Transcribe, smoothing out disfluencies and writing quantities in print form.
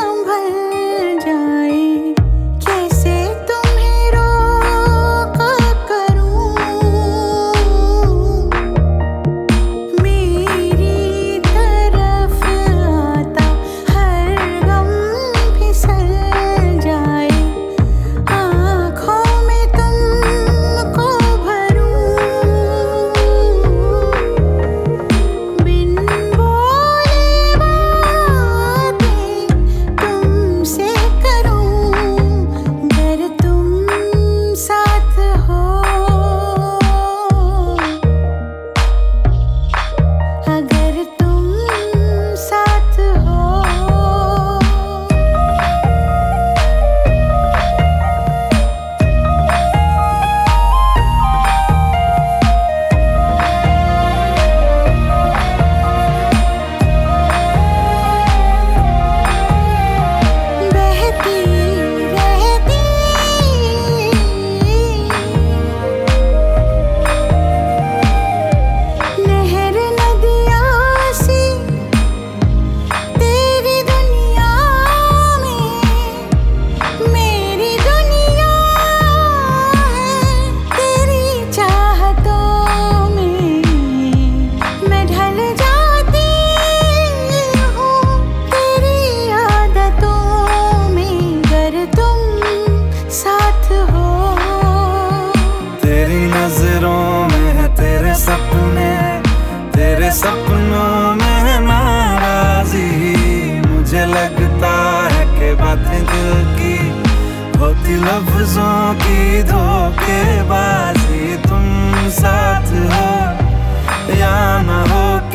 संभल जाए। कैसे तुम्हें रोक करूं, मेरी तरफ आता हर गम फिसल जाए। आँखों में तुमको भरूं, बिन बोले बातें तुमसे करूं, अगर तुम साथ हो, अगर तुम साथ हो। बहती रहती नहर नदियाँ सी तेरी दुनिया में, मेरी दुनिया है तेरी चाहतों में। मैं ढल जाती हूँ तेरी आदतों में, अगर तुम साथ हो। तेरी नजरों में है तेरे सपने, तेरे सपनों में है नाराजी। मुझे लगता है कि बातें दिल की होती लफ्जों की धोखेबाजी। तुम साथ हो या ना हो